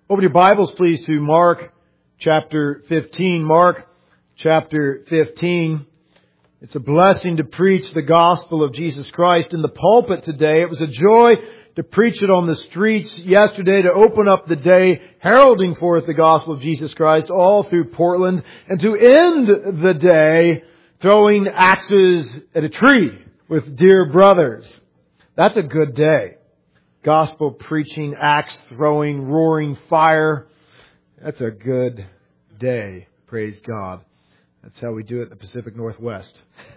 Open your Bibles, please, to Mark chapter 15. Mark chapter 15. It's a blessing to preach the gospel of Jesus Christ in the pulpit today. It was a joy to preach it on the streets yesterday, to open up the day heralding forth the gospel of Jesus Christ all through Portland, and to end the day throwing axes at a tree with dear brothers. That's a good day. Gospel preaching, axe throwing, roaring fire. That's a good day. Praise God. That's how we do it in the Pacific Northwest.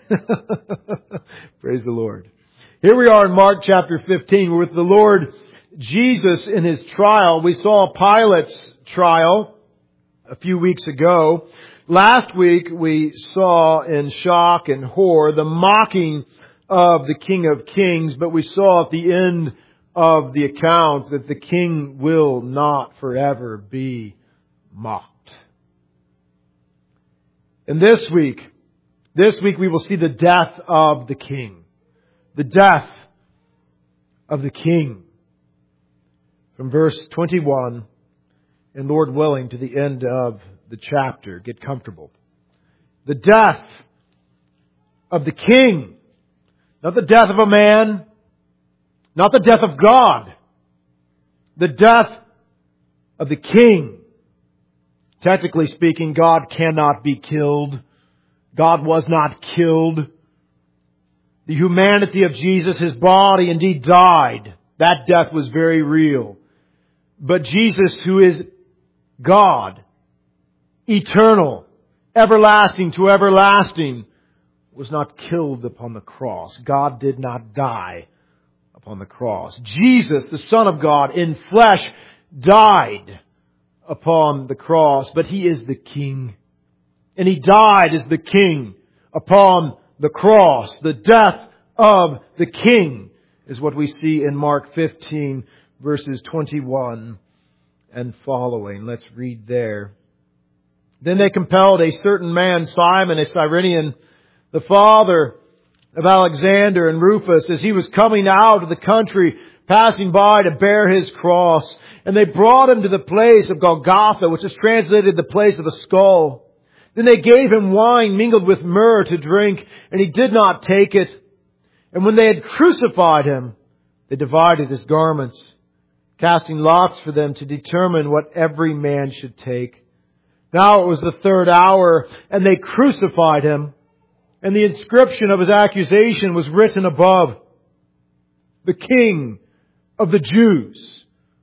Praise the Lord. Here we are in Mark chapter 15 with the Lord Jesus in His trial. We saw Pilate's trial a few weeks ago. Last week we saw in shock and horror the mocking of the King of Kings, but we saw at the end of the account that the King will not forever be mocked. And this week we will see the death of the King. The death of the King. From verse 21, and Lord willing, to the end of the chapter. Get comfortable. The death of the King. Not the death of a man. Not the death of God. The death of the King. Technically speaking, God cannot be killed. God was not killed. The humanity of Jesus, His body indeed died. That death was very real. But Jesus, who is God, eternal, everlasting to everlasting, was not killed upon the cross. God did not die upon the cross. Jesus, the Son of God, in flesh, died upon the cross, but He is the King. And He died as the King upon the cross. The death of the King is what we see in Mark 15, verses 21 and following. Let's read there. Then they compelled a certain man, Simon, a Cyrenian, the father of Alexander and Rufus, as he was coming out of the country, passing by to bear his cross. And they brought him to the place of Golgotha, which is translated the place of a skull. Then they gave him wine mingled with myrrh to drink, and he did not take it. And when they had crucified him, they divided his garments, casting lots for them to determine what every man should take. Now it was the third hour, and they crucified him. And the inscription of his accusation was written above, "The King of the Jews."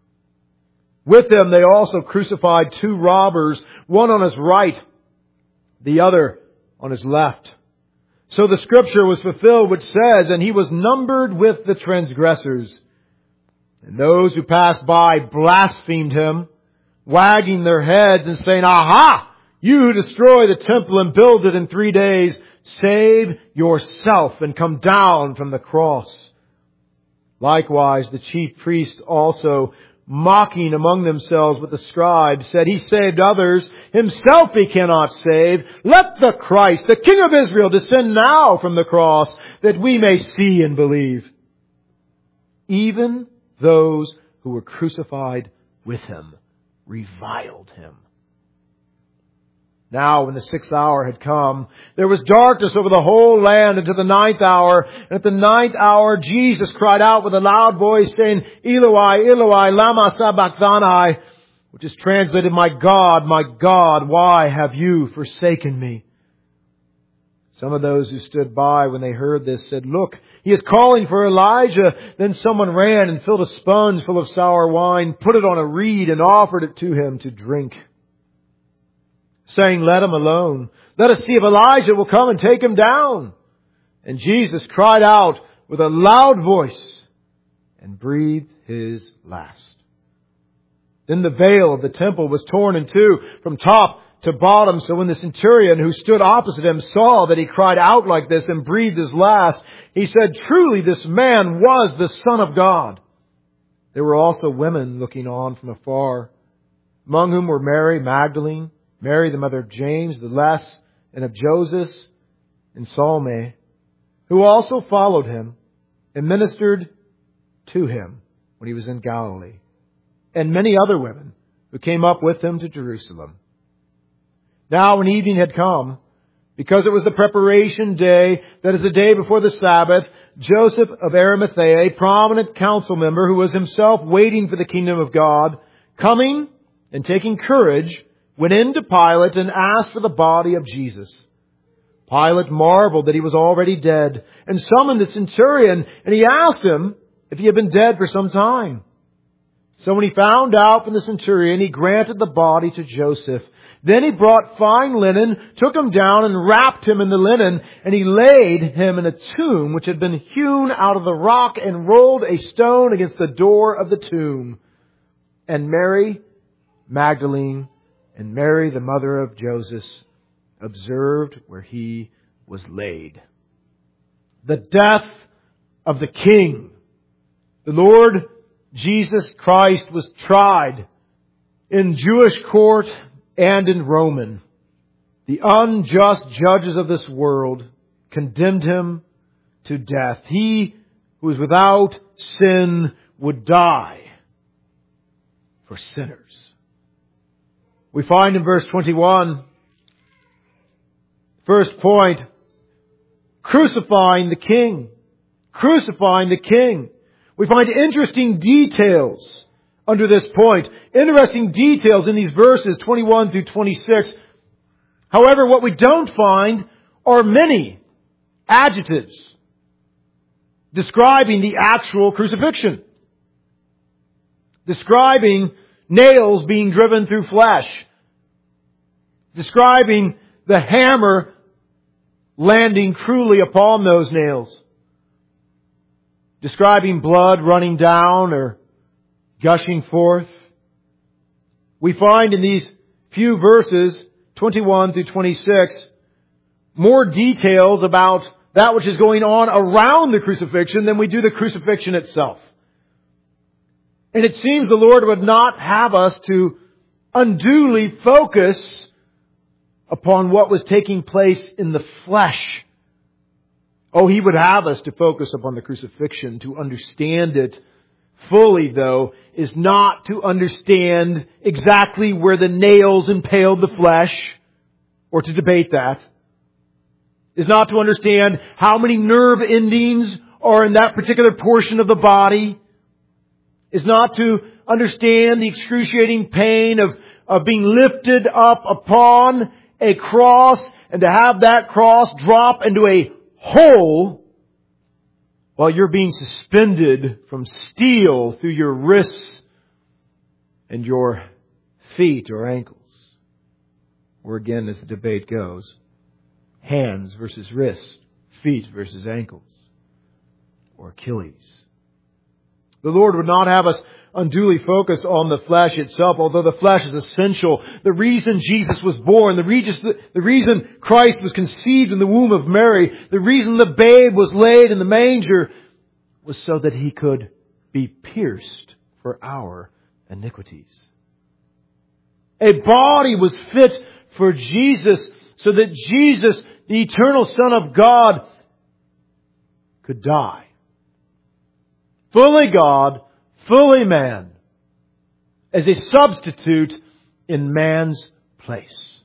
With them they also crucified two robbers, one on his right, the other on his left. So the scripture was fulfilled which says, "And he was numbered with the transgressors." And those who passed by blasphemed him, wagging their heads and saying, "Aha! You who destroy the temple and build it in 3 days, save yourself and come down from the cross." Likewise, the chief priests also, mocking among themselves with the scribes, said, "He saved others. Himself He cannot save. Let the Christ, the King of Israel, descend now from the cross, that we may see and believe." Even those who were crucified with Him reviled Him. Now, when the 6th hour had come, there was darkness over the whole land until the 9th hour. And at the 9th hour, Jesus cried out with a loud voice, saying, "Eloi, Eloi, lama sabachthani," which is translated, my God, why have you forsaken me?" Some of those who stood by when they heard this said, "Look, he is calling for Elijah." Then someone ran and filled a sponge full of sour wine, put it on a reed, and offered it to him to drink, saying, "Let him alone. Let us see if Elijah will come and take him down." And Jesus cried out with a loud voice and breathed His last. Then the veil of the temple was torn in two from top to bottom. So when the centurion who stood opposite him saw that he cried out like this and breathed his last, he said, "Truly this man was the Son of God." There were also women looking on from afar, among whom were Mary Magdalene, Mary the mother of James the Less, and of Joseph, and Salome, who also followed him and ministered to him when he was in Galilee. And many other women who came up with him to Jerusalem. Now when evening had come, because it was the preparation day, that is the day before the Sabbath, Joseph of Arimathea, a prominent council member who was himself waiting for the kingdom of God, coming and taking courage, went in to Pilate and asked for the body of Jesus. Pilate marveled that he was already dead, and summoned the centurion, and he asked him if he had been dead for some time. So when he found out from the centurion, he granted the body to Joseph. Then he brought fine linen, took him down and wrapped him in the linen, and he laid him in a tomb which had been hewn out of the rock, and rolled a stone against the door of the tomb. And Mary Magdalene and Mary, the mother of Joseph, observed where he was laid. The death of the King. The Lord Jesus Christ was tried in Jewish court and in Roman. The unjust judges of this world condemned him to death. He who was without sin would die for sinners. We find in verse 21, first point, crucifying the King. Crucifying the King. We find interesting details under this point. Interesting details in these verses 21 through 26. However, what we don't find are many adjectives describing the actual crucifixion. Describing nails being driven through flesh. Describing the hammer landing cruelly upon those nails. Describing blood running down or gushing forth. We find in these few verses, 21 through 26, more details about that which is going on around the crucifixion than we do the crucifixion itself. And it seems the Lord would not have us to unduly focus upon what was taking place in the flesh. Oh, He would have us to focus upon the crucifixion. To understand it fully, though, is not to understand exactly where the nails impaled the flesh, or to debate that. Is not to understand how many nerve endings are in that particular portion of the body. Is not to understand the excruciating pain of being lifted up upon a cross and to have that cross drop into a hole while you're being suspended from steel through your wrists and your feet or ankles. Or again, as the debate goes, hands versus wrists, feet versus ankles, or Achilles. The Lord would not have us unduly focused on the flesh itself, although the flesh is essential. The reason Jesus was born, the reason Christ was conceived in the womb of Mary, the reason the babe was laid in the manger was so that He could be pierced for our iniquities. A body was fit for Jesus so that Jesus, the eternal Son of God, could die. Fully God, fully man, as a substitute in man's place.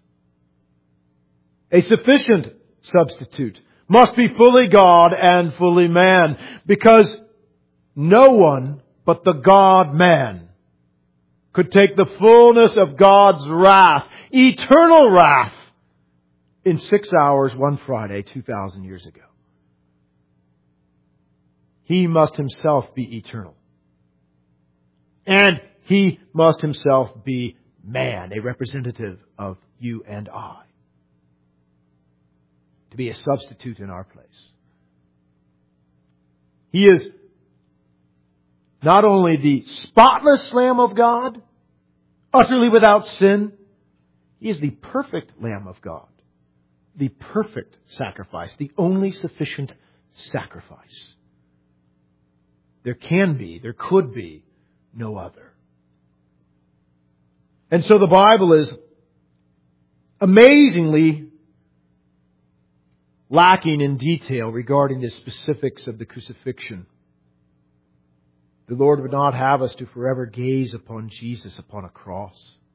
A sufficient substitute. Must be fully God and fully man, because no one but the God-man could take the fullness of God's wrath, eternal wrath, in 6 hours one Friday 2,000 years ago. He must Himself be eternal. And He must Himself be man, a representative of you and I. To be a substitute in our place. He is not only the spotless Lamb of God, utterly without sin, He is the perfect Lamb of God. The perfect sacrifice, the only sufficient sacrifice. There could be no other. And so the Bible is amazingly lacking in detail regarding the specifics of the crucifixion. The Lord would not have us to forever gaze upon Jesus upon a cross.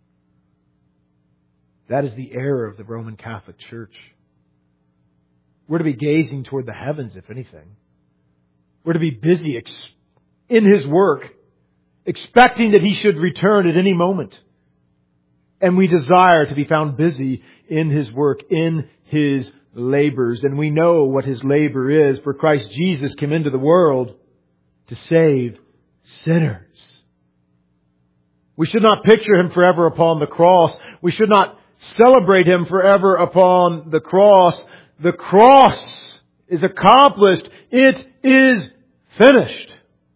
That is the error of the Roman Catholic Church. We're to be gazing toward the heavens, if anything. We're to be busy in His work, expecting that He should return at any moment. And we desire to be found busy in His work, in His labors. And we know what His labor is, for Christ Jesus came into the world to save sinners. We should not picture Him forever upon the cross. We should not celebrate Him forever upon the cross. The cross is accomplished. It is finished.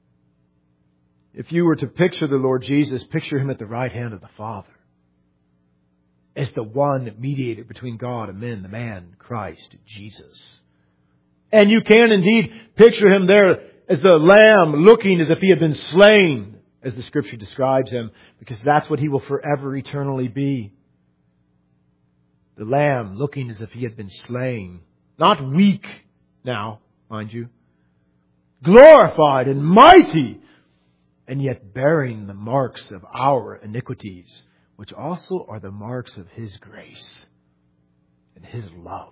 If you were to picture the Lord Jesus, picture Him at the right hand of the Father as the one mediator between God and men, the man Christ Jesus. And you can indeed picture Him there as the Lamb looking as if He had been slain, as the Scripture describes Him, because that's what He will forever eternally be. The Lamb looking as if He had been slain. Not weak now, mind you. Glorified and mighty, and yet bearing the marks of our iniquities, which also are the marks of His grace and His love.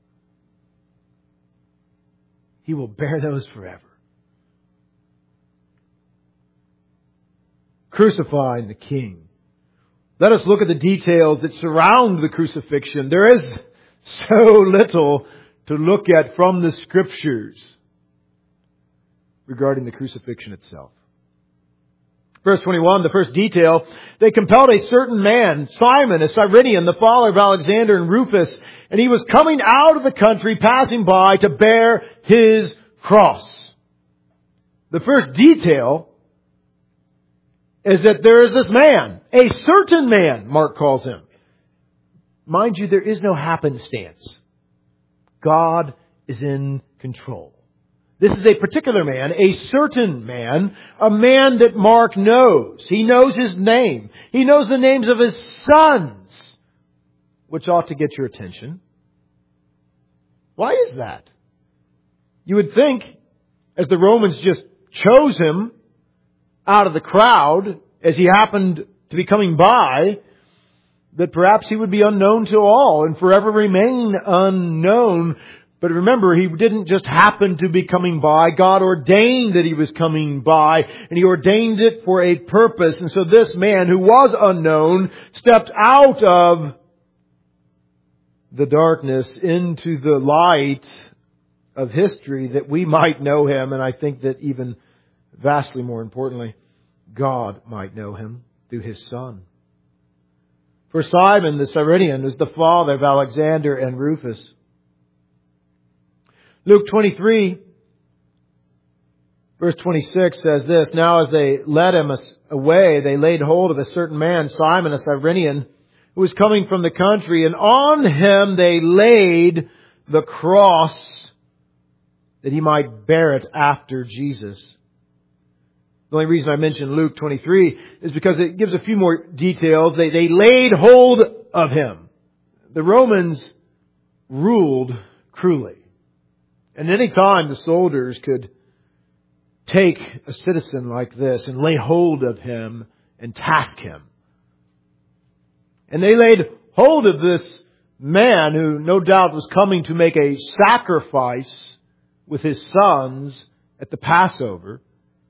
He will bear those forever. Crucifying the King. Let us look at the details that surround the crucifixion. There is so little to look at from the Scriptures regarding the crucifixion itself. Verse 21, the first detail, they compelled a certain man, Simon, a Cyrenian, the father of Alexander and Rufus, and he was coming out of the country, passing by, to bear his cross. The first detail is that there is this man, a certain man, Mark calls him. Mind you, there is no happenstance. God is in control. This is a particular man, a certain man, a man that Mark knows. He knows his name. He knows the names of his sons, which ought to get your attention. Why is that? You would think, as the Romans just chose him out of the crowd, as he happened to be coming by, that perhaps he would be unknown to all and forever remain unknown. But remember, he didn't just happen to be coming by. God ordained that he was coming by, and He ordained it for a purpose. And so this man, who was unknown, stepped out of the darkness into the light of history that we might know him, and I think that even vastly more importantly, God might know him through His Son. For Simon the Cyrenian is the father of Alexander and Rufus. Luke 23, verse 26 says this, Now as they led him away, they laid hold of a certain man, Simon a Cyrenian, who was coming from the country, and on him they laid the cross that he might bear it after Jesus. The only reason I mention Luke 23 is because it gives a few more details. They laid hold of him. The Romans ruled cruelly. And any time the soldiers could take a citizen like this and lay hold of him and task him. And they laid hold of this man who no doubt was coming to make a sacrifice with his sons at the Passover.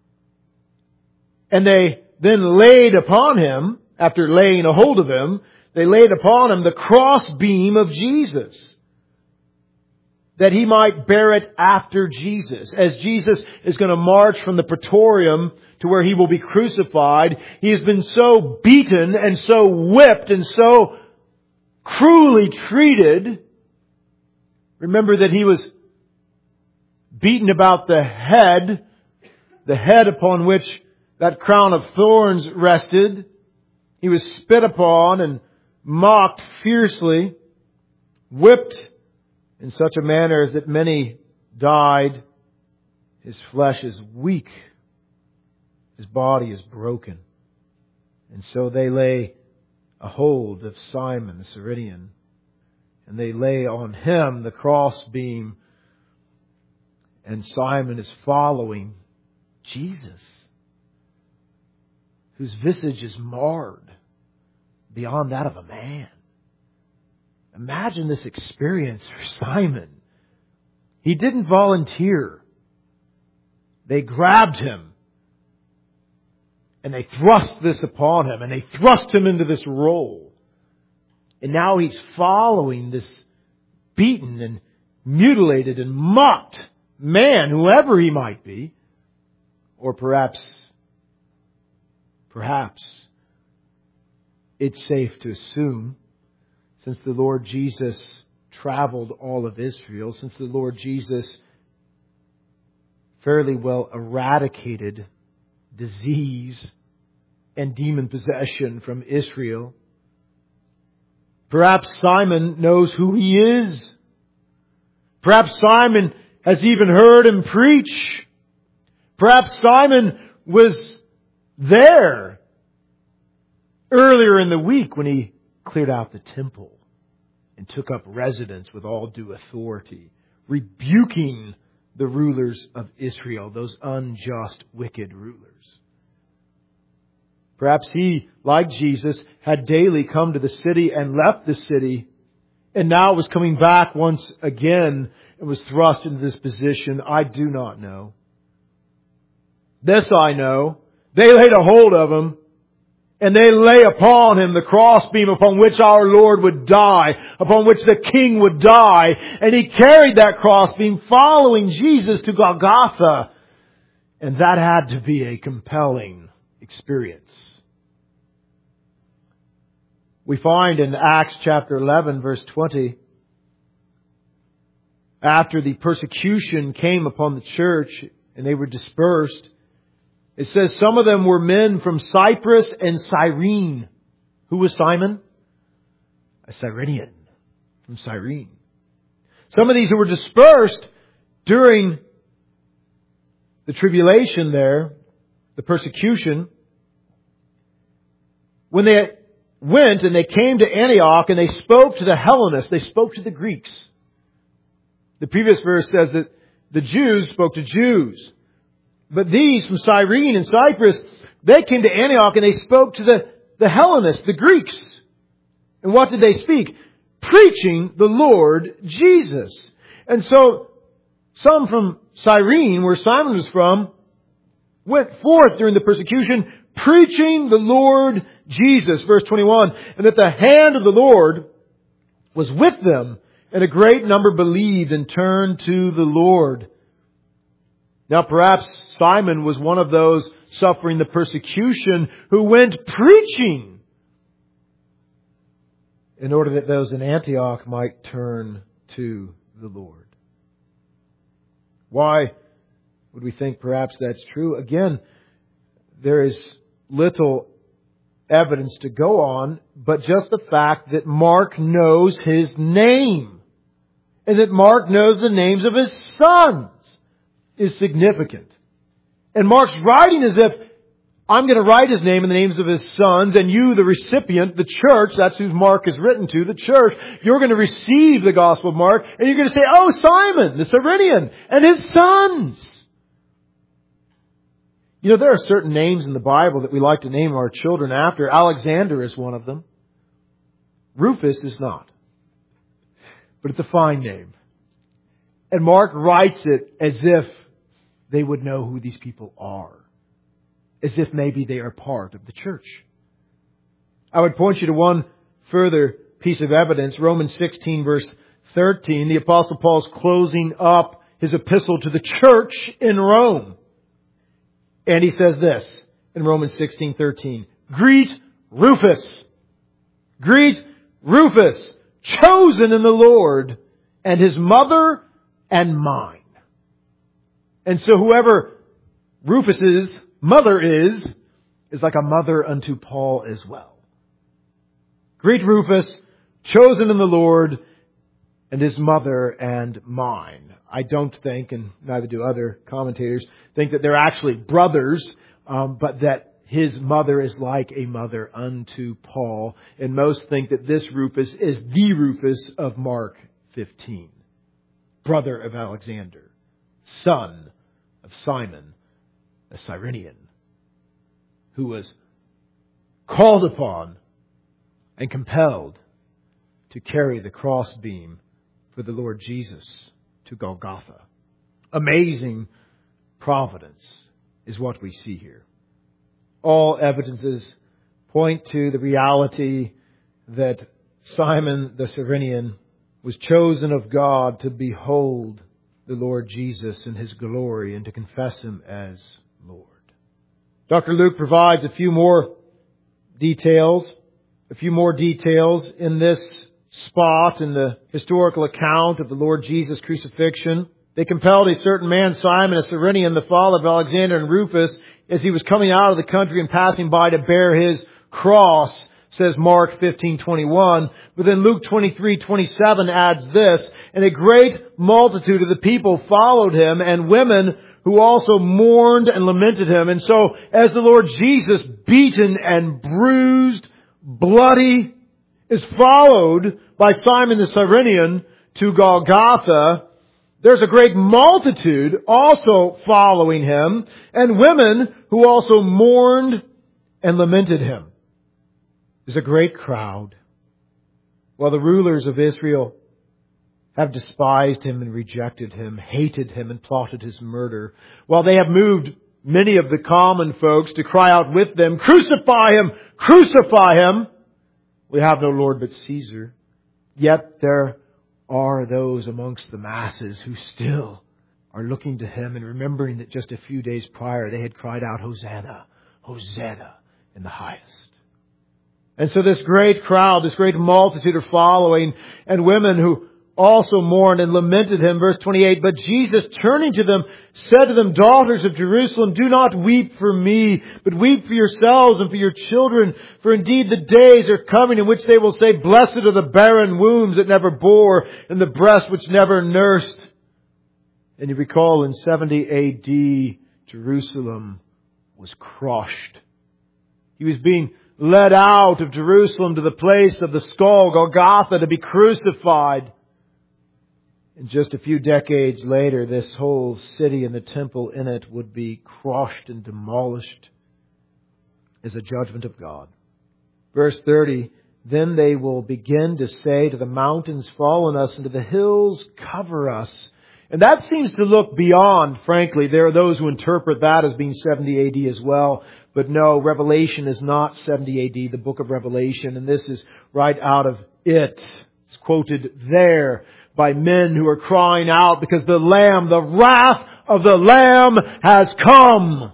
And they then laid upon him, after laying a hold of him, they laid upon him the crossbeam of Jesus, that he might bear it after Jesus. As Jesus is going to march from the praetorium to where he will be crucified, he has been so beaten and so whipped and so cruelly treated. Remember that he was beaten about the head upon which that crown of thorns rested. He was spit upon and mocked fiercely, whipped in such a manner as that many died. His flesh is weak. His body is broken. And so they lay a hold of Simon the Cyrenian, and they lay on him the crossbeam, and Simon is following Jesus, whose visage is marred beyond that of a man. Imagine this experience for Simon. He didn't volunteer. They grabbed him. And they thrust this upon him. And they thrust him into this role. And now he's following this beaten and mutilated and mocked man, whoever he might be. Or perhaps it's safe to assume, since the Lord Jesus traveled all of Israel, since the Lord Jesus fairly well eradicated disease and demon possession from Israel, perhaps Simon knows who he is. Perhaps Simon has even heard him preach. Perhaps Simon was there earlier in the week when he cleared out the temple and took up residence with all due authority, rebuking the rulers of Israel, those unjust, wicked rulers. Perhaps he, like Jesus, had daily come to the city and left the city, and now was coming back once again and was thrust into this position. I do not know. This I know. They laid a hold of him, and they lay upon him the crossbeam upon which our Lord would die, upon which the King would die. And he carried that crossbeam following Jesus to Golgotha. And that had to be a compelling experience. We find in Acts chapter 11, verse 20, after the persecution came upon the church and they were dispersed, it says some of them were men from Cyprus and Cyrene. Who was Simon? A Cyrenian from Cyrene. Some of these who were dispersed during the tribulation there, the persecution, when they went and they came to Antioch and they spoke to the Hellenists, they spoke to the Greeks. The previous verse says that the Jews spoke to Jews. But these from Cyrene and Cyprus, they came to Antioch and they spoke to the Hellenists, the Greeks. And what did they speak? Preaching the Lord Jesus. And so some from Cyrene, where Simon was from, went forth during the persecution, preaching the Lord Jesus. Verse 21, and that the hand of the Lord was with them, and a great number believed and turned to the Lord. Now perhaps Simon was one of those suffering the persecution who went preaching in order that those in Antioch might turn to the Lord. Why would we think perhaps that's true? Again, there is little evidence to go on, but just the fact that Mark knows his name and that Mark knows the names of his sons is significant. And Mark's writing as if, I'm going to write his name and the names of his sons, and you, the recipient, the church, that's who Mark is written to, the church, you're going to receive the Gospel of Mark, and you're going to say, oh, Simon, the Cyrenian, and his sons. You know, there are certain names in the Bible that we like to name our children after. Alexander is one of them. Rufus is not. But it's a fine name. And Mark writes it as if they would know who these people are. As if maybe they are part of the church. I would point you to one further piece of evidence. Romans 16 verse 13. The Apostle Paul's closing up his epistle to the church in Rome. And he says this in Romans 16:13. Greet Rufus. Greet Rufus, chosen in the Lord, and his mother and mine. And so whoever Rufus's mother is like a mother unto Paul as well. Greet Rufus, chosen in the Lord, and his mother and mine. I don't think, and neither do other commentators, think that they're actually brothers, but that his mother is like a mother unto Paul. And most think that this Rufus is the Rufus of Mark 15. Brother of Alexander, son of Simon, a Cyrenian, who was called upon and compelled to carry the crossbeam for the Lord Jesus to Golgotha. Amazing providence is what we see here. All evidences point to the reality that Simon the Cyrenian was chosen of God to behold the Lord Jesus in His glory and to confess Him as Lord. Dr. Luke provides a few more details in this spot in the historical account of the Lord Jesus' crucifixion. They compelled a certain man, Simon, a Cyrenian, the father of Alexander and Rufus, as he was coming out of the country and passing by to bear his cross, says Mark 15:21. But then Luke 23:27 adds this, and a great multitude of the people followed him, and women who also mourned and lamented him. And so, as the Lord Jesus, beaten and bruised, bloody, is followed by Simon the Cyrenian to Golgotha, there's a great multitude also following him, and women who also mourned and lamented him. There's a great crowd. While the rulers of Israel have despised him and rejected him, hated him and plotted his murder, while they have moved many of the common folks to cry out with them, "Crucify him! Crucify him!" We have no Lord but Caesar. Yet there are those amongst the masses who still are looking to him and remembering that just a few days prior they had cried out, "Hosanna! Hosanna in the highest." And so this great crowd, this great multitude are following, and women who also mourned and lamented him. Verse 28, but Jesus, turning to them, said to them, "Daughters of Jerusalem, do not weep for me, but weep for yourselves and for your children. For indeed the days are coming in which they will say, Blessed are the barren wombs that never bore, and the breast which never nursed." And you recall in 70 AD, Jerusalem was crushed. He was being led out of Jerusalem to the place of the skull, Golgotha, to be crucified. And just a few decades later, this whole city and the temple in it would be crushed and demolished as a judgment of God. Verse 30, then they will begin to say to the mountains, fall on us, and to the hills, cover us. And that seems to look beyond, frankly. There are those who interpret that as being 70 AD as well. But no, Revelation is not 70 AD, the book of Revelation. And this is right out of it. It's quoted there by men who are crying out because the Lamb, the wrath of the Lamb has come.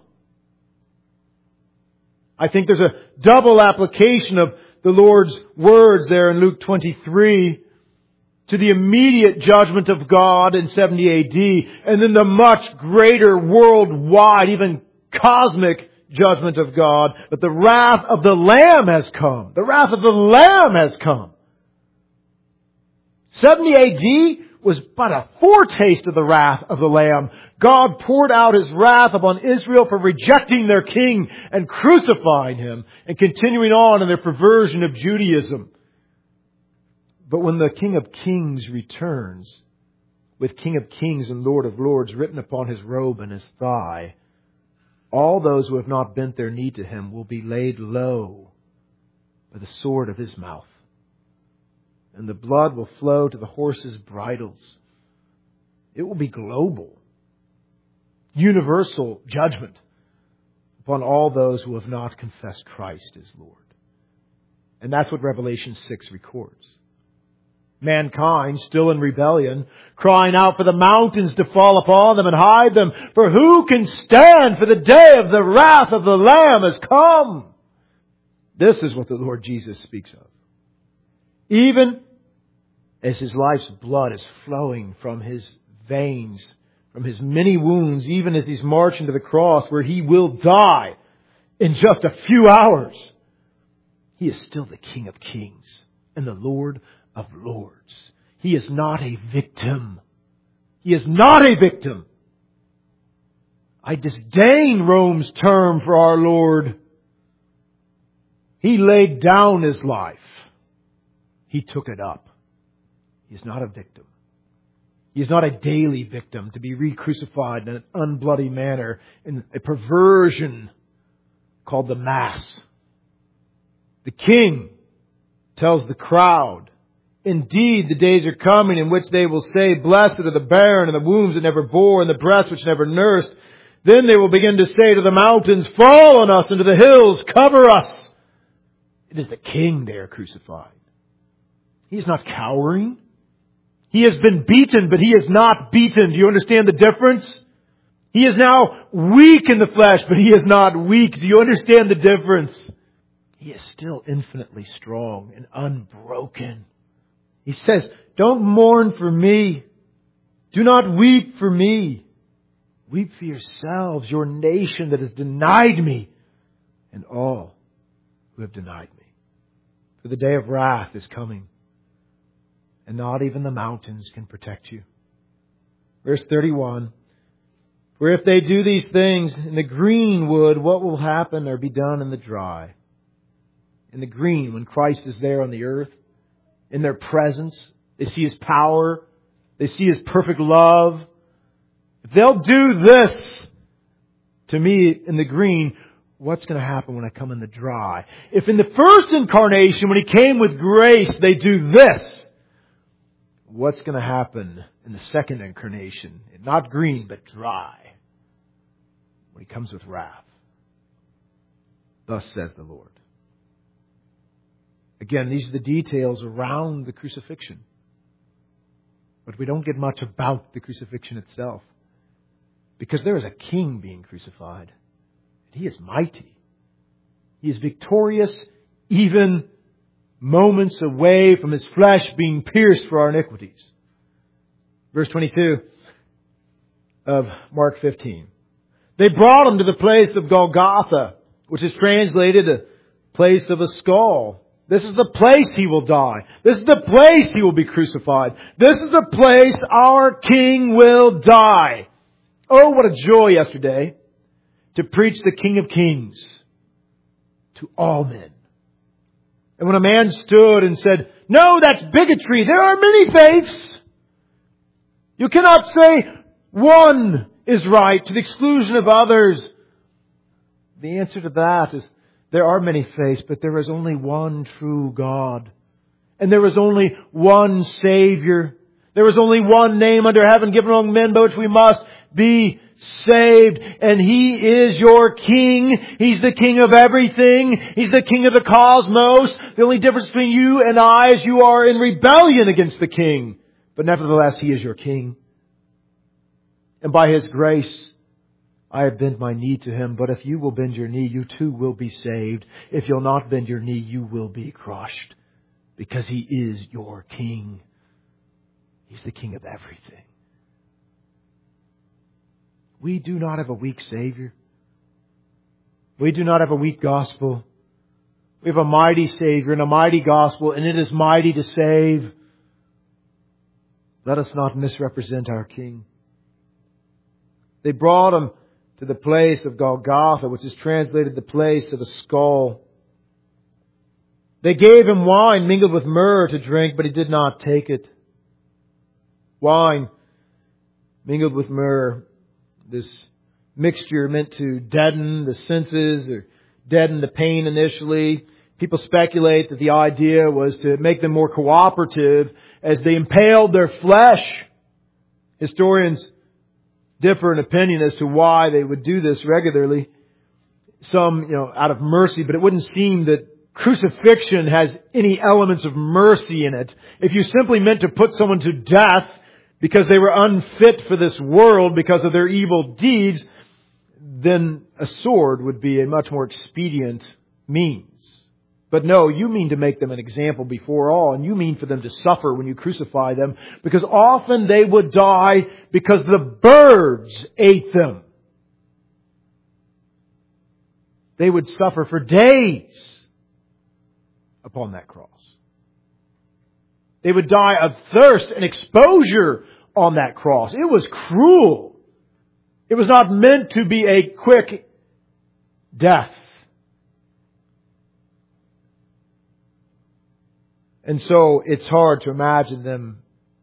I think there's a double application of the Lord's words there in Luke 23 to the immediate judgment of God in 70 AD, and then the much greater worldwide, even cosmic judgment of God. But the wrath of the Lamb has come. The wrath of the Lamb has come. 70 AD was but a foretaste of the wrath of the Lamb. God poured out His wrath upon Israel for rejecting their king and crucifying Him and continuing on in their perversion of Judaism. But when the King of Kings returns, with King of Kings and Lord of Lords written upon His robe and His thigh, all those who have not bent their knee to Him will be laid low by the sword of His mouth. And the blood will flow to the horses' bridles. It will be global, universal judgment upon all those who have not confessed Christ as Lord. And that's what Revelation 6 records. Mankind, still in rebellion, crying out for the mountains to fall upon them and hide them. For who can stand? For the day of the wrath of the Lamb has come. This is what the Lord Jesus speaks of. Even as His life's blood is flowing from His veins, from His many wounds, even as He's marching to the cross where He will die in just a few hours, He is still the King of Kings and the Lord of Lords. He is not a victim. He is not a victim. I disdain Rome's term for our Lord. He laid down His life. He took it up. He is not a victim. He is not a daily victim to be re-crucified in an unbloody manner in a perversion called the Mass. The King tells the crowd Indeed, the days are coming in which they will say, Blessed are the barren and the wombs that never bore and the breasts which never nursed. Then they will begin to say to the mountains, Fall on us, and to the hills, cover us. It is the King they are crucifying. He is not cowering. He has been beaten, but He is not beaten. Do you understand the difference? He is now weak in the flesh, but He is not weak. Do you understand the difference? He is still infinitely strong and unbroken. He says, don't mourn for me. Do not weep for me. Weep for yourselves, your nation that has denied me, and all who have denied me. For the day of wrath is coming, and not even the mountains can protect you. Verse 31, For if they do these things in the green wood, what will happen or be done in the dry? In the green, when Christ is there on the earth, in their presence, they see His power, they see His perfect love. If they'll do this to me in the green, what's going to happen when I come in the dry? If in the first incarnation, when He came with grace, they do this, what's going to happen in the second incarnation? Not green, but dry. When He comes with wrath. Thus says the Lord. Again, these are the details around the crucifixion. But we don't get much about the crucifixion itself. Because there is a King being crucified. And He is mighty. He is victorious, even moments away from His flesh being pierced for our iniquities. Verse 22 of Mark 15. They brought Him to the place of Golgotha, which is translated a place of a skull. This is the place He will die. This is the place He will be crucified. This is the place our King will die. Oh, what a joy yesterday to preach the King of Kings to all men. And when a man stood and said, no, that's bigotry. There are many faiths. You cannot say one is right to the exclusion of others. The answer to that is there are many faiths, but there is only one true God. And there is only one Savior. There is only one name under heaven given among men by which we must be saved. And He is your King. He's the King of everything. He's the King of the cosmos. The only difference between you and I is you are in rebellion against the King. But nevertheless, He is your King. And by His grace, I have bent my knee to Him. But if you will bend your knee, you too will be saved. If you'll not bend your knee, you will be crushed. Because He is your King. He's the King of everything. We do not have a weak Savior. We do not have a weak gospel. We have a mighty Savior and a mighty gospel, and it is mighty to save. Let us not misrepresent our King. They brought Him to the place of Golgotha, which is translated the place of a skull. They gave Him wine mingled with myrrh to drink, but He did not take it. Wine mingled with myrrh. This mixture meant to deaden the senses or deaden the pain initially. People speculate that the idea was to make them more cooperative as they impaled their flesh. Historians differ in opinion as to why they would do this regularly. Some, out of mercy, but it wouldn't seem that crucifixion has any elements of mercy in it. If you simply meant to put someone to death because they were unfit for this world because of their evil deeds, then a sword would be a much more expedient means. But no, you mean to make them an example before all, and you mean for them to suffer when you crucify them, because often they would die because the birds ate them. They would suffer for days upon that cross. They would die of thirst and exposure on that cross. It was cruel. It was not meant to be a quick death. And so it's hard to imagine them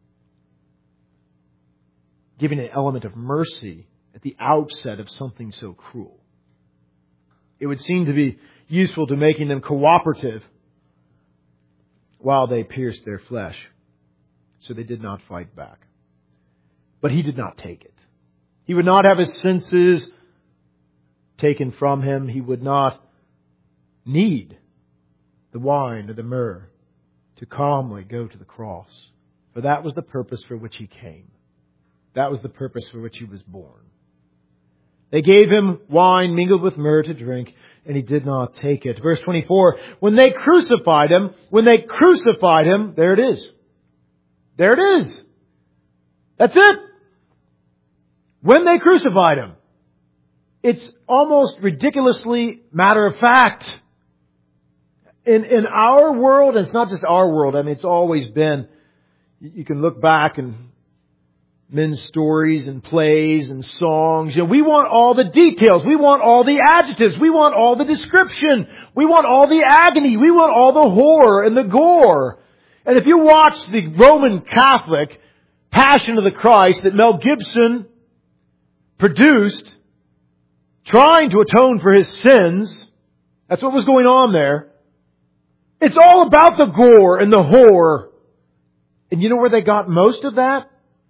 giving an element of mercy at the outset of something so cruel. It would seem to be useful to making them cooperative while they pierced their flesh. so they did not fight back. But he did not take it. He would not have his senses taken from him. He would not need the wine or the myrrh to calmly go to the cross. For that was the purpose for which he came. That was the purpose for which he was born. They gave him wine mingled with myrrh to drink, and he did not take it. Verse 24, when they crucified him, there it is. There it is. That's it. When they crucified him. It's almost ridiculously matter of fact. In our world, and it's not just our world, I mean, it's always been, you can look back and men's stories and plays and songs. We want all the details. We want all the adjectives. We want all the description. We want all the agony. We want all the horror and the gore. And if you watch the Roman Catholic Passion of the Christ that Mel Gibson produced, trying to atone for his sins, that's what was going on there. It's all about the gore and the horror. And you know where they got most of that?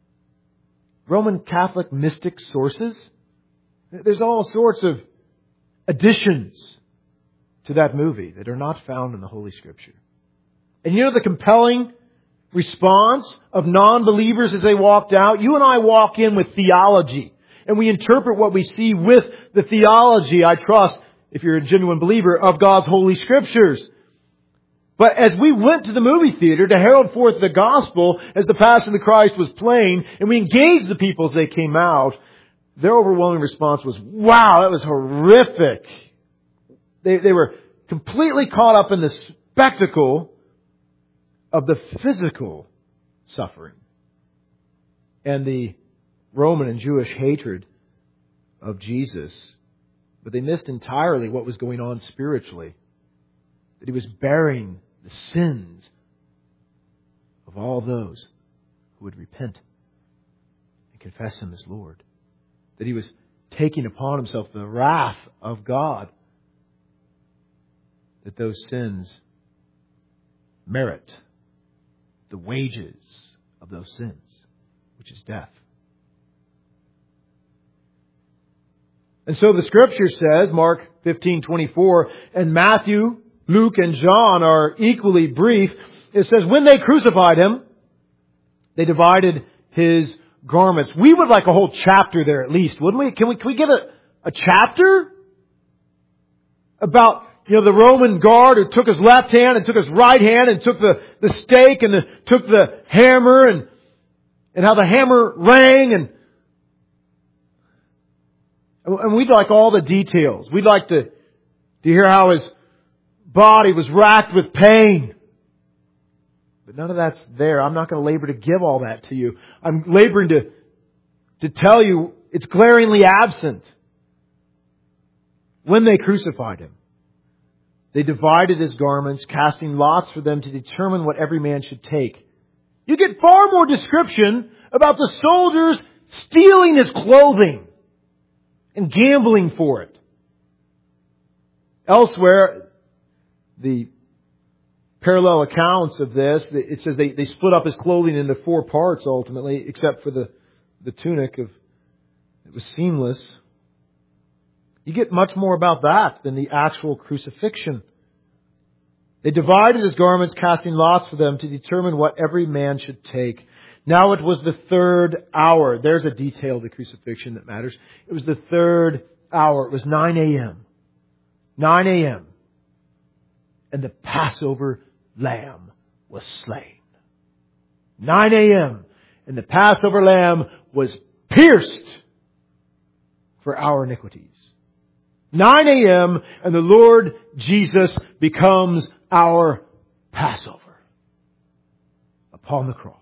Roman Catholic mystic sources. There's all sorts of additions to that movie that are not found in the Holy Scripture. And you know the compelling response of non-believers as they walked out? You and I walk in with theology. And we interpret what we see with the theology, I trust, if you're a genuine believer, of God's Holy Scriptures. But as we went to the movie theater to herald forth the gospel as the Passion of the Christ was playing, and we engaged the people as they came out, their overwhelming response was, wow, that was horrific. They were completely caught up in the spectacle of the physical suffering and the Roman and Jewish hatred of Jesus. But they missed entirely what was going on spiritually. That He was bearing the sins of all those who would repent and confess Him as Lord. That He was taking upon Himself the wrath of God. That those sins merit the wages of those sins, which is death. And so the Scripture says, Mark 15:24, and Matthew, Luke, and John are equally brief. It says, when they crucified Him, they divided His garments. We would like a whole chapter there at least, wouldn't we? Can we get a chapter about, the Roman guard who took his left hand and took his right hand and took the stake and took the hammer and how the hammer rang and we'd like all the details. We'd like to hear how His body was racked with pain. But none of that's there. I'm not going to labor to give all that to you. I'm laboring to tell you it's glaringly absent. When they crucified Him, they divided His garments, casting lots for them to determine what every man should take. You get far more description about the soldiers stealing His clothing and gambling for it. Elsewhere, the parallel accounts of this, it says they split up His clothing into 4 parts ultimately, except for the tunic it was seamless. You get much more about that than the actual crucifixion. They divided His garments, casting lots for them to determine what every man should take. Now it was the 3rd hour. There's a detail of the crucifixion that matters. It was the 3rd hour. It was 9 a.m. 9 a.m. And the Passover lamb was slain. 9 a.m. And the Passover lamb was pierced for our iniquities. 9 a.m. and the Lord Jesus becomes our Passover upon the cross.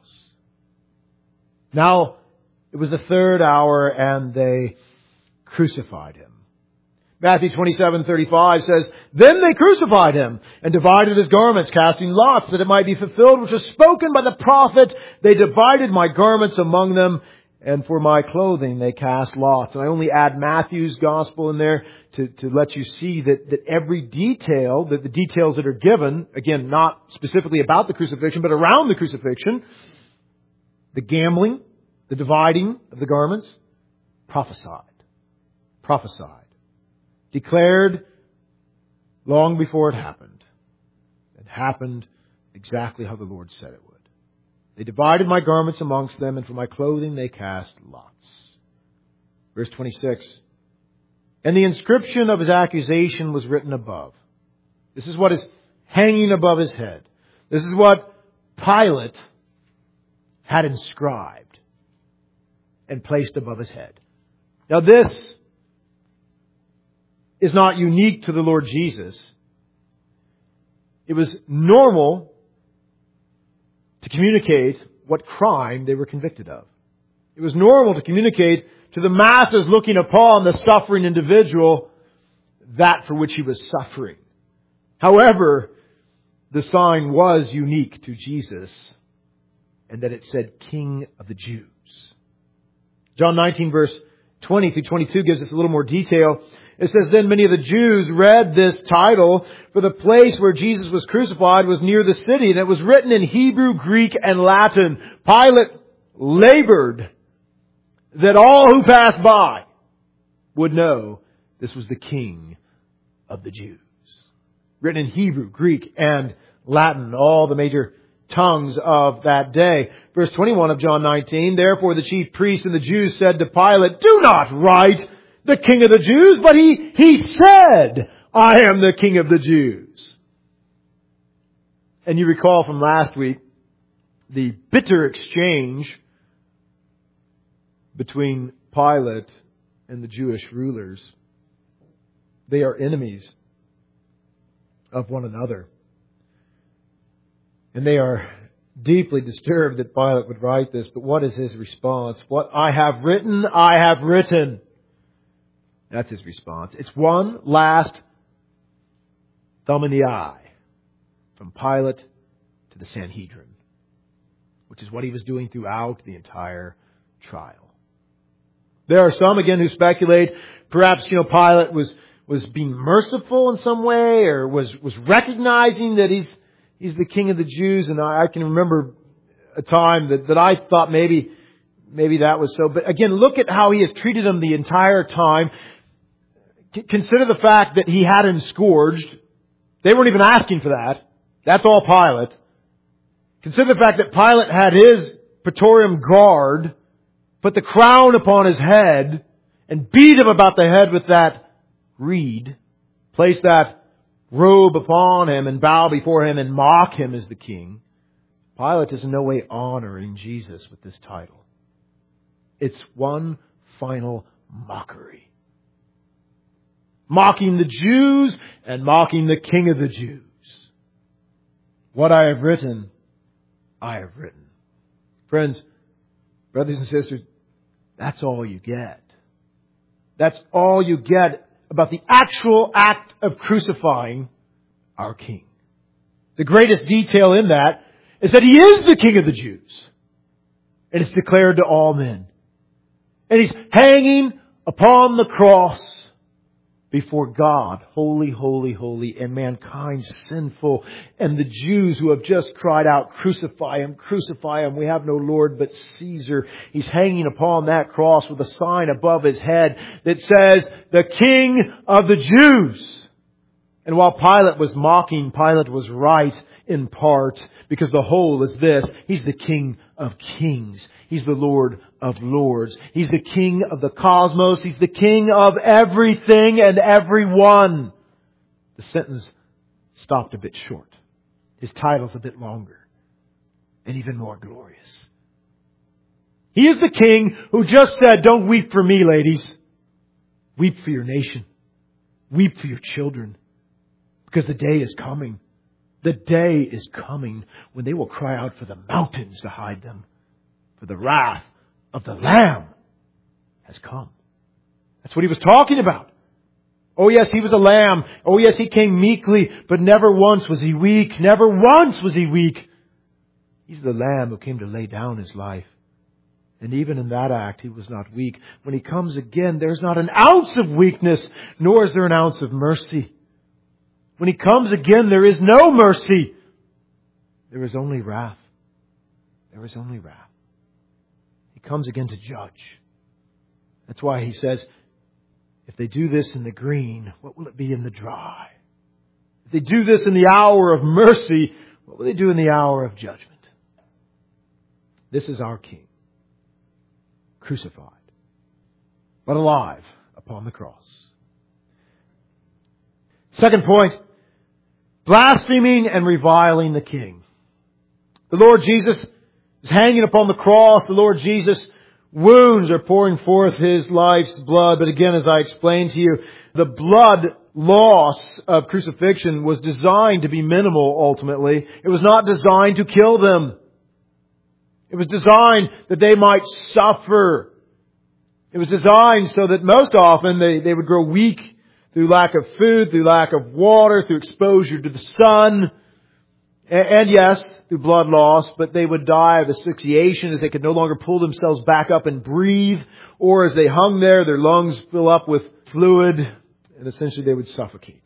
Now, it was the 3rd hour and they crucified Him. Matthew 27:35 says, then they crucified Him and divided His garments, casting lots that it might be fulfilled, which was spoken by the prophet. They divided my garments among them, and for my clothing they cast lots. And I only add Matthew's gospel in there to let you see that every detail, that the details that are given, again, not specifically about the crucifixion, but around the crucifixion, the gambling, the dividing of the garments, prophesied. Declared long before it happened. It happened exactly how the Lord said it would. They divided my garments amongst them, and for my clothing they cast lots. Verse 26. And the inscription of his accusation was written above. This is what is hanging above his head. This is what Pilate had inscribed and placed above his head. Now this is not unique to the Lord Jesus. It was normal to communicate what crime they were convicted of. It was normal to communicate to the masses looking upon the suffering individual that for which he was suffering. However, the sign was unique to Jesus, and that it said King of the Jews. John 19 verse 20 through 22 gives us a little more detail. It says, Then many of the Jews read this title, for the place where Jesus was crucified was near the city, and it was written in Hebrew, Greek, and Latin. Pilate labored that all who passed by would know this was the King of the Jews. Written in Hebrew, Greek, and Latin, all the major tongues of that day. Verse 21 of John 19, Therefore the chief priests and the Jews said to Pilate, Do not write the King of the Jews, but he said, I am the King of the Jews. And you recall from last week the bitter exchange between Pilate and the Jewish rulers. They are enemies of one another. And they are deeply disturbed that Pilate would write this. But what is his response? What I have written, I have written. That's his response. It's one last thumb in the eye from Pilate to the Sanhedrin, which is what he was doing throughout the entire trial. There are some, again, who speculate perhaps, Pilate was being merciful in some way, or was recognizing that he's the King of the Jews. And I can remember a time that I thought maybe that was so. But again, look at how he has treated them the entire time. Consider the fact that he had him scourged. They weren't even asking for that. That's all Pilate. Consider the fact that Pilate had his Praetorian guard put the crown upon his head and beat him about the head with that reed, place that robe upon him and bow before him and mock him as the king. Pilate is in no way honoring Jesus with this title. It's one final mockery. Mocking the Jews and mocking the King of the Jews. What I have written, I have written. Friends, brothers and sisters, that's all you get. That's all you get about the actual act of crucifying our King. The greatest detail in that is that He is the King of the Jews. And it's declared to all men. And He's hanging upon the cross before God, holy, holy, holy, and mankind sinful, and the Jews who have just cried out, crucify Him, crucify Him, we have no Lord but Caesar. He's hanging upon that cross with a sign above His head that says, the King of the Jews. And while Pilate was mocking, Pilate was right in part, because the whole is this: He's the King of kings. He's the Lord of lords. He's the King of the cosmos. He's the King of everything and everyone. The sentence stopped a bit short. His title's a bit longer and even more glorious. He is the King who just said, don't weep for me, ladies. Weep for your nation. Weep for your children. Because the day is coming. The day is coming when they will cry out for the mountains to hide them. For the wrath of the Lamb has come. That's what He was talking about. Oh yes, He was a lamb. Oh yes, He came meekly, but never once was He weak. Never once was He weak. He's the Lamb who came to lay down His life. And even in that act, He was not weak. When He comes again, there's not an ounce of weakness, nor is there an ounce of mercy. When He comes again, there is no mercy. There is only wrath. There is only wrath. comes again to judge. That's why He says, if they do this in the green, what will it be in the dry? If they do this in the hour of mercy, what will they do in the hour of judgment? This is our King, crucified, but alive upon the cross. Second point, blaspheming and reviling the King. The Lord Jesus is hanging upon the cross. The Lord Jesus' wounds are pouring forth His life's blood. But again, as I explained to you, the blood loss of crucifixion was designed to be minimal ultimately. It was not designed to kill them. It was designed that they might suffer. It was designed so that most often they would grow weak through lack of food, through lack of water, through exposure to the sun. And yes, through blood loss, but they would die of asphyxiation as they could no longer pull themselves back up and breathe. Or as they hung there, their lungs fill up with fluid and essentially they would suffocate.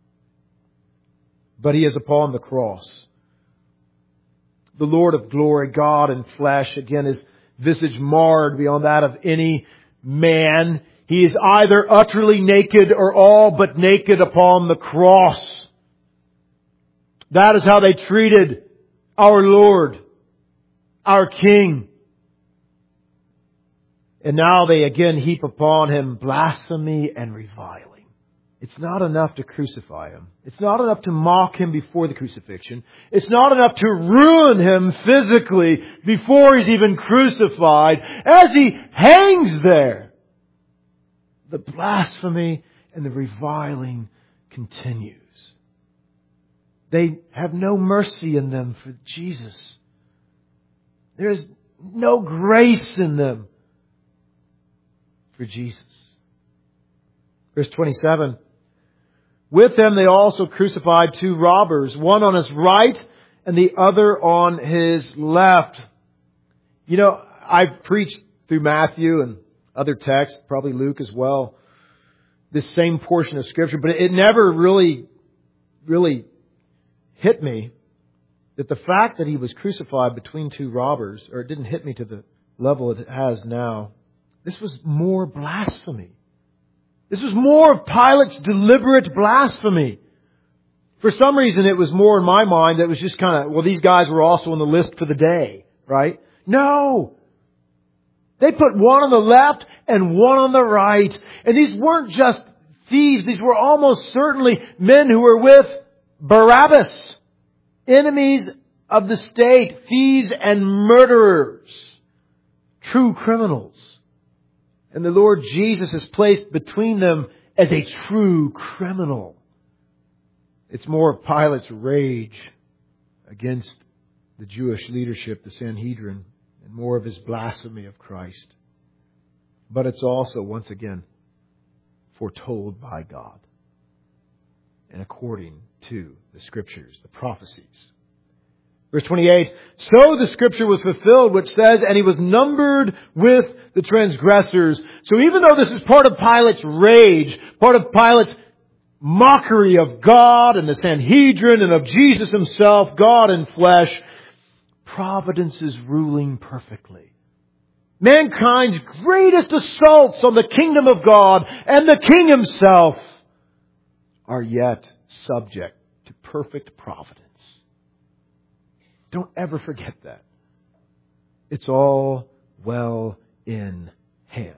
But He is upon the cross. The Lord of glory, God in flesh, again, His visage marred beyond that of any man. He is either utterly naked or all but naked upon the cross. That is how they treated our Lord, our King. And now they again heap upon Him blasphemy and reviling. It's not enough to crucify Him. It's not enough to mock Him before the crucifixion. It's not enough to ruin Him physically before He's even crucified. As He hangs there, the blasphemy and the reviling continues. They have no mercy in them for Jesus. There is no grace in them for Jesus. Verse 27. With Him they also crucified two robbers, one on His right and the other on His left. You know, I've preached through Matthew and other texts, probably Luke as well, this same portion of Scripture, but it never really hit me that the fact that He was crucified between two robbers, or it didn't hit me to the level it has now, this was more blasphemy. This was more of Pilate's deliberate blasphemy. For some reason, it was more in my mind that it was just kind of, well, these guys were also on the list for the day, right? No! They put one on the left and one on the right. And these weren't just thieves. These were almost certainly men who were with Barabbas. Enemies of the state. Thieves and murderers. True criminals. And the Lord Jesus is placed between them as a true criminal. It's more of Pilate's rage against the Jewish leadership, the Sanhedrin, and more of his blasphemy of Christ. But it's also, once again, foretold by God and according to the Scriptures, the prophecies. Verse 28, so the Scripture was fulfilled, which says, and He was numbered with the transgressors. So even though this is part of Pilate's rage, part of Pilate's mockery of God and the Sanhedrin and of Jesus Himself, God in flesh, providence is ruling perfectly. Mankind's greatest assaults on the kingdom of God and the King Himself are yet subject to perfect providence. Don't ever forget that. It's all well in hand.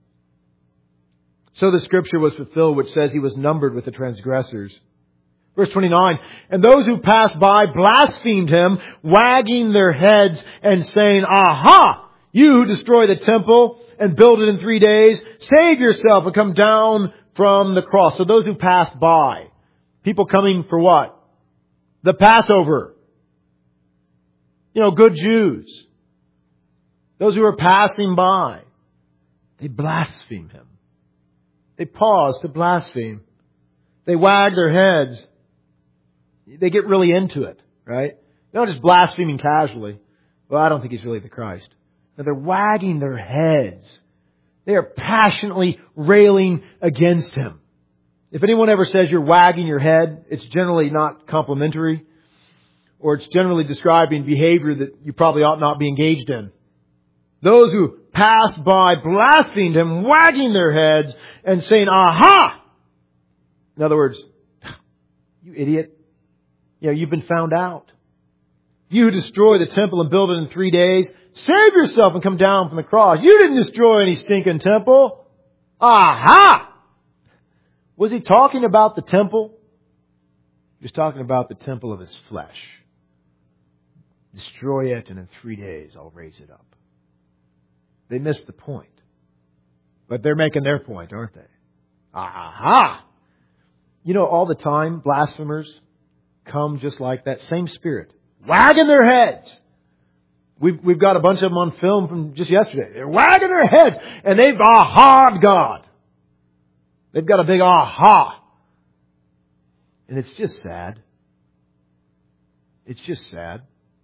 So the Scripture was fulfilled, which says He was numbered with the transgressors. Verse 29, and those who passed by blasphemed Him, wagging their heads and saying, aha! You who destroy the temple and build it in 3 days, save yourself and come down from the cross. So those who passed by, people coming for what? The Passover. You know, good Jews. Those who are passing by, they blaspheme Him. They pause to blaspheme. They wag their heads. They get really into it, right? They're not just blaspheming casually. Well, I don't think He's really the Christ. No, they're wagging their heads. They are passionately railing against Him. If anyone ever says you're wagging your head, it's generally not complimentary, or it's generally describing behavior that you probably ought not be engaged in. Those who passed by blasphemed him, wagging their heads and saying, "Aha!" In other words, "You idiot. You've been found out. You who destroy the temple and build it in 3 days, save yourself and come down from the cross. You didn't destroy any stinking temple." Aha! Was he talking about the temple? He was talking about the temple of his flesh. Destroy it, and in 3 days I'll raise it up. They missed the point. But they're making their point, aren't they? Aha! All the time, blasphemers come just like that same spirit, wagging their heads. We've got a bunch of them on film from just yesterday. They're wagging their heads, and they've aha'd God. They've got a big aha. And it's just sad. It's just sad.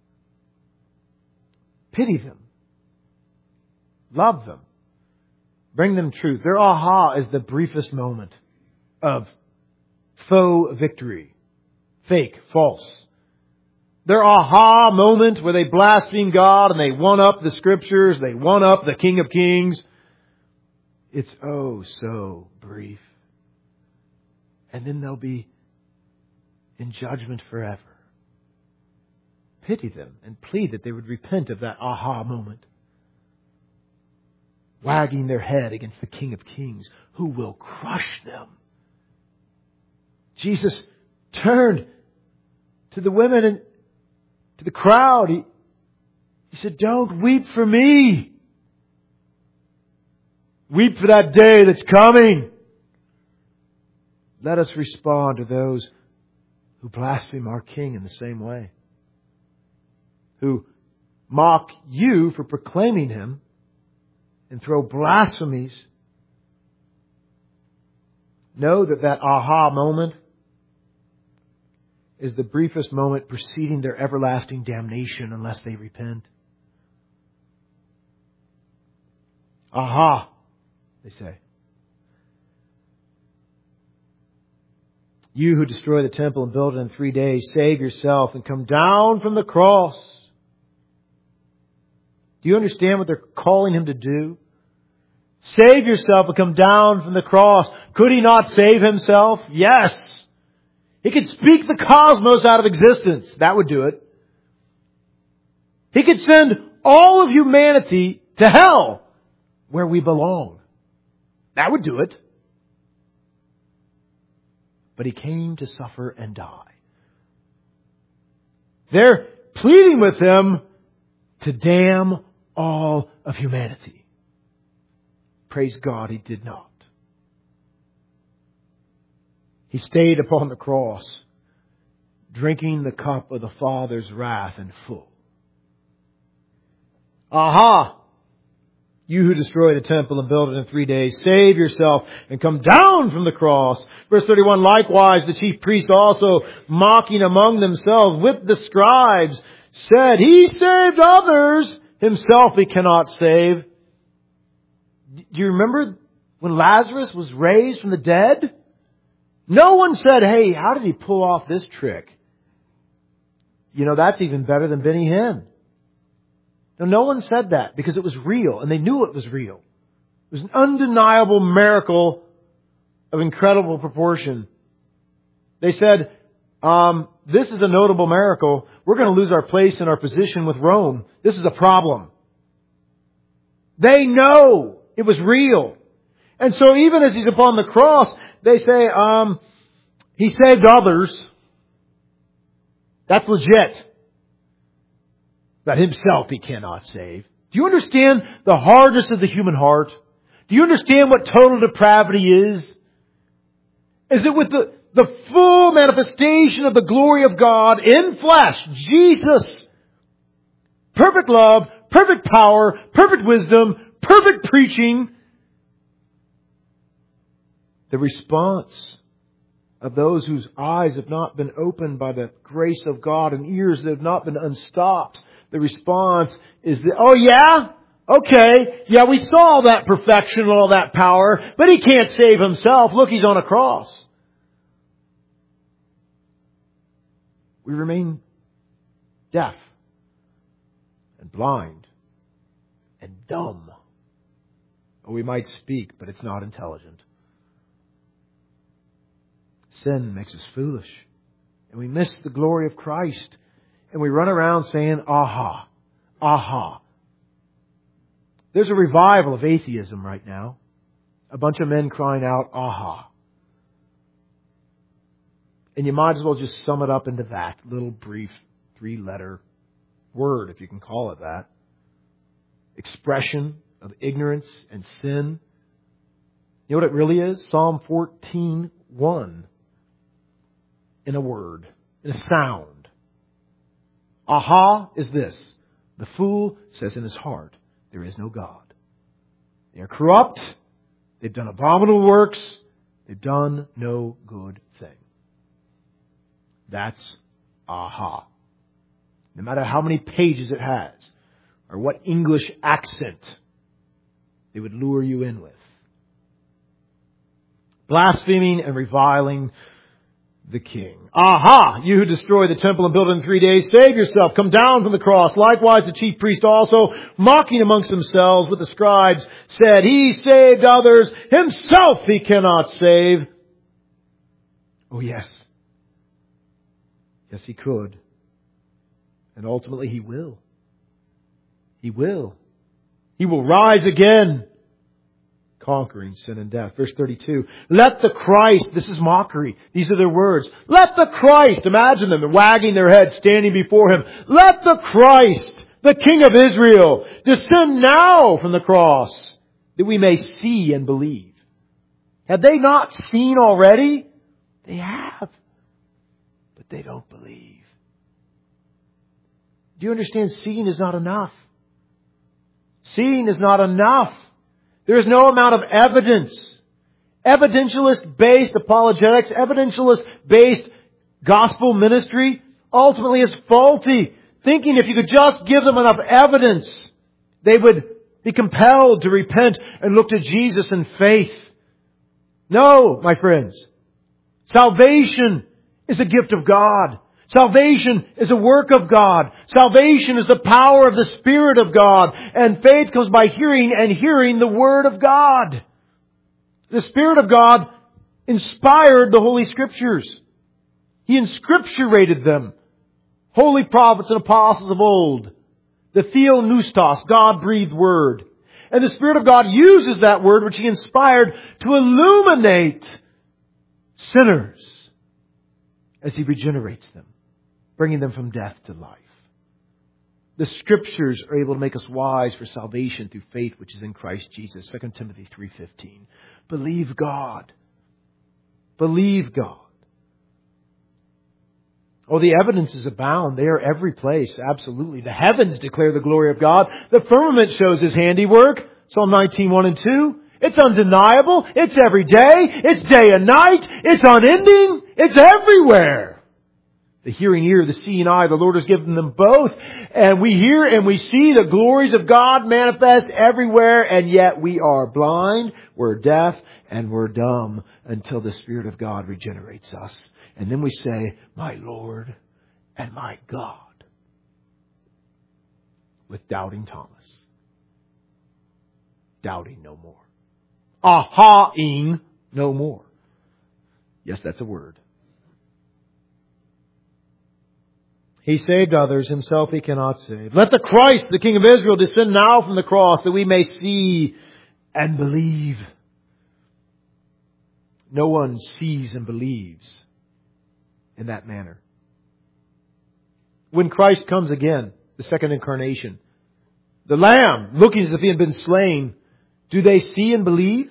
Pity them. Love them. Bring them truth. Their aha is the briefest moment of faux victory. Fake, false. Their aha moment where they blaspheme God and they one-up the Scriptures, they one-up the King of Kings. It's oh so brief. And then they'll be in judgment forever. Pity them and plead that they would repent of that aha moment. Wagging their head against the King of Kings, who will crush them. Jesus turned to the women and to the crowd. He said, "Don't weep for me. Weep for that day that's coming." Let us respond to those who blaspheme our King in the same way. Who mock you for proclaiming Him and throw blasphemies. Know that aha moment is the briefest moment preceding their everlasting damnation unless they repent. Aha, they say. You who destroy the temple and build it in 3 days, save yourself and come down from the cross. Do you understand what they're calling Him to do? Save yourself and come down from the cross. Could He not save Himself? Yes. He could speak the cosmos out of existence. That would do it. He could send all of humanity to hell, where we belong. That would do it. But He came to suffer and die. They're pleading with Him to damn all of humanity. Praise God, He did not. He stayed upon the cross, drinking the cup of the Father's wrath in full. Aha! You who destroy the temple and build it in 3 days, save yourself and come down from the cross. Verse 31, likewise the chief priests also, mocking among themselves with the scribes, said, He saved others, Himself He cannot save. Do you remember when Lazarus was raised from the dead? No one said, hey, how did he pull off this trick? That's even better than Benny Hinn. No one said that because it was real and they knew it was real. It was an undeniable miracle of incredible proportion. They said, this is a notable miracle. We're going to lose our place and our position with Rome. This is a problem. They know it was real. And so even as He's upon the cross, they say, He saved others. That's legit. But Himself He cannot save. Do you understand the hardness of the human heart? Do you understand what total depravity is? Is it with the full manifestation of the glory of God in flesh, Jesus, perfect love, perfect power, perfect wisdom, perfect preaching, the response of those whose eyes have not been opened by the grace of God and ears that have not been unstopped. The response is that, oh yeah? Okay. Yeah, we saw all that perfection and all that power, but He can't save Himself. Look, He's on a cross. We remain deaf and blind and dumb Or we might speak, but it's not intelligent. Sin makes us foolish. And we miss the glory of Christ. And we run around saying, aha, aha. There's a revival of atheism right now. A bunch of men crying out, aha. And you might as well just sum it up into that little brief 3-letter word, if you can call it that. Expression of ignorance and sin. You know what it really is? Psalm 14:1. In a word, in a sound. Aha is this. The fool says in his heart, there is no God. They are corrupt. They've done abominable works. They've done no good thing. That's aha. No matter how many pages it has, or what English accent they would lure you in with. Blaspheming and reviling the King. Aha! You who destroy the temple and build it in 3 days, save yourself. Come down from the cross. Likewise the chief priest also, mocking amongst themselves with the scribes, said, He saved others. Himself He cannot save. Oh yes. Yes, He could. And ultimately He will. He will. He will rise again, conquering sin and death. Verse 32. Let the Christ, this is mockery. These are their words. Let the Christ, imagine them, they're wagging their heads, standing before Him. Let the Christ, the King of Israel, descend now from the cross, that we may see and believe. Have they not seen already? They have. But they don't believe. Do you understand? Seeing is not enough. Seeing is not enough. There is no amount of evidence. Evidentialist-based apologetics, evidentialist-based gospel ministry ultimately is faulty. Thinking if you could just give them enough evidence, they would be compelled to repent and look to Jesus in faith. No, my friends. Salvation is a gift of God. Salvation is a work of God. Salvation is the power of the Spirit of God. And faith comes by hearing, and hearing the Word of God. The Spirit of God inspired the Holy Scriptures. He inscripturated them. Holy prophets and apostles of old. The Theopneustos, God-breathed Word. And the Spirit of God uses that Word which He inspired to illuminate sinners as He regenerates them, bringing them from death to life. The Scriptures are able to make us wise for salvation through faith which is in Christ Jesus. 2 Timothy 3:15. Believe God. Believe God. Oh, the evidences abound. They are every place. Absolutely. The heavens declare the glory of God. The firmament shows His handiwork. Psalm 19:1 and 2. It's undeniable. It's every day. It's day and night. It's unending. It's everywhere. The hearing ear, the seeing eye, the Lord has given them both. And we hear and we see the glories of God manifest everywhere. And yet we are blind, we're deaf, and we're dumb until the Spirit of God regenerates us. And then we say, my Lord and my God. With doubting Thomas. Doubting no more. Aha-ing no more. Yes, that's a word. He saved others, Himself He cannot save. Let the Christ, the King of Israel, descend now from the cross that we may see and believe. No one sees and believes in that manner. When Christ comes again, the second incarnation, the Lamb, looking as if He had been slain, do they see and believe?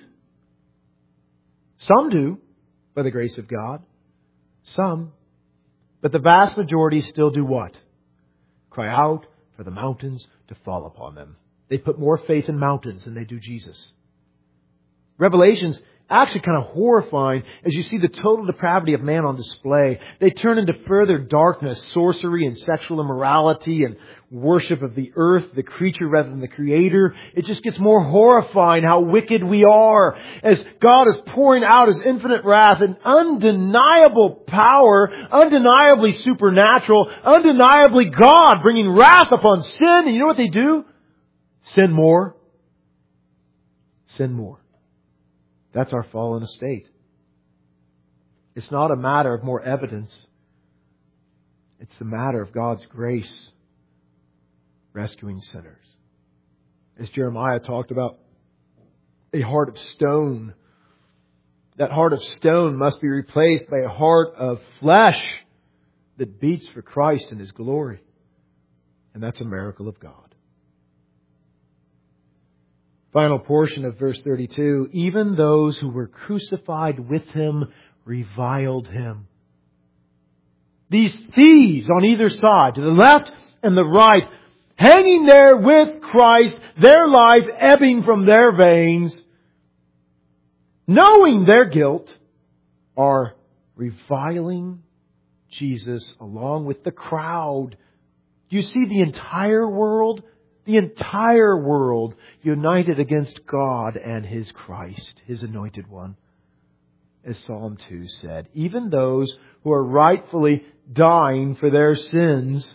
Some do, by the grace of God. Some. But the vast majority still do what? Cry out for the mountains to fall upon them. They put more faith in mountains than they do Jesus. Revelation's actually kind of horrifying as you see the total depravity of man on display. They turn into further darkness, sorcery and sexual immorality and worship of the earth, the creature rather than the Creator. It just gets more horrifying how wicked we are as God is pouring out His infinite wrath and undeniable power, undeniably supernatural, undeniably God bringing wrath upon sin. And you know what they do? Sin more. sin more. That's our fallen estate. It's not a matter of more evidence. It's the matter of God's grace rescuing sinners. As Jeremiah talked about, a heart of stone. That heart of stone must be replaced by a heart of flesh that beats for Christ and His glory. And that's a miracle of God. Final portion of verse 32. Even those who were crucified with Him reviled Him. These thieves on either side, to the left and the right, hanging there with Christ, their life ebbing from their veins, knowing their guilt, are reviling Jesus along with the crowd. You see the entire world united against God and His Christ, His anointed one. As Psalm 2 said, even those who are rightfully dying for their sins,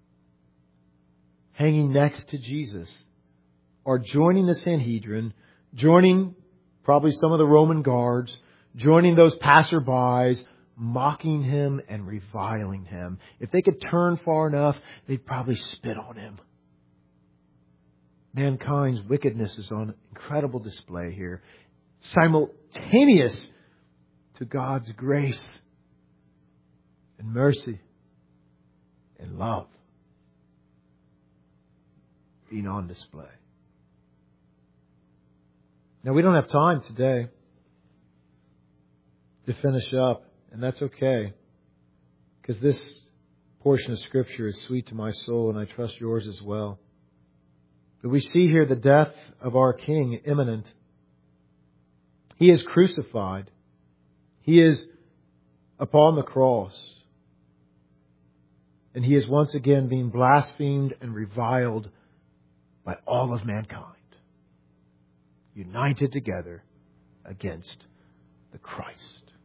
hanging next to Jesus, are joining the Sanhedrin, joining probably some of the Roman guards, joining those passerbys, mocking Him and reviling Him. If they could turn far enough, they'd probably spit on Him. Mankind's wickedness is on incredible display here, simultaneous to God's grace and mercy and love being on display. Now, we don't have time today to finish up, and that's okay, because this portion of Scripture is sweet to my soul, and I trust yours as well. But we see here the death of our King imminent. He is crucified. He is upon the cross. And He is once again being blasphemed and reviled by all of mankind, united together against the Christ.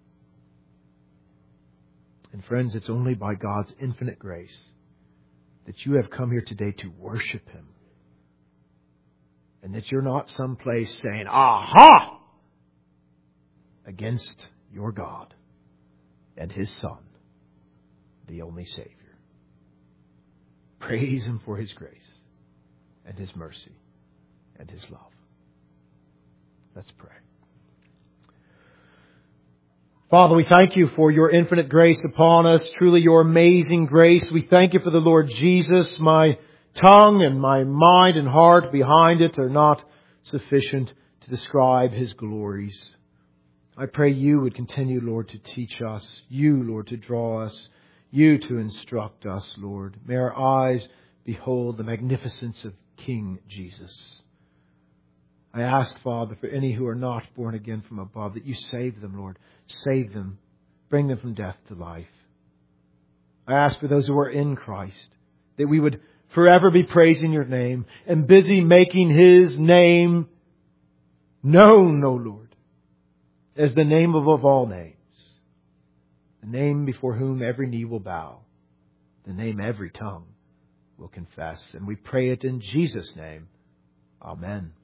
And friends, it's only by God's infinite grace that you have come here today to worship Him. And that you're not someplace saying, aha! Against your God and His Son, the only Savior. Praise Him for His grace and His mercy and His love. Let's pray. Father, we thank You for Your infinite grace upon us, truly Your amazing grace. We thank You for the Lord Jesus. My tongue and my mind and heart behind it are not sufficient to describe His glories. I pray You would continue, Lord, to teach us. You, Lord, to draw us. You to instruct us, Lord. May our eyes behold the magnificence of King Jesus. I ask, Father, for any who are not born again from above, that You save them, Lord. Save them. Bring them from death to life. I ask for those who are in Christ, that we would forever be praising Your name and busy making His name known, O Lord, as the name above all names. The name before whom every knee will bow. The name every tongue will confess. And we pray it in Jesus' name. Amen.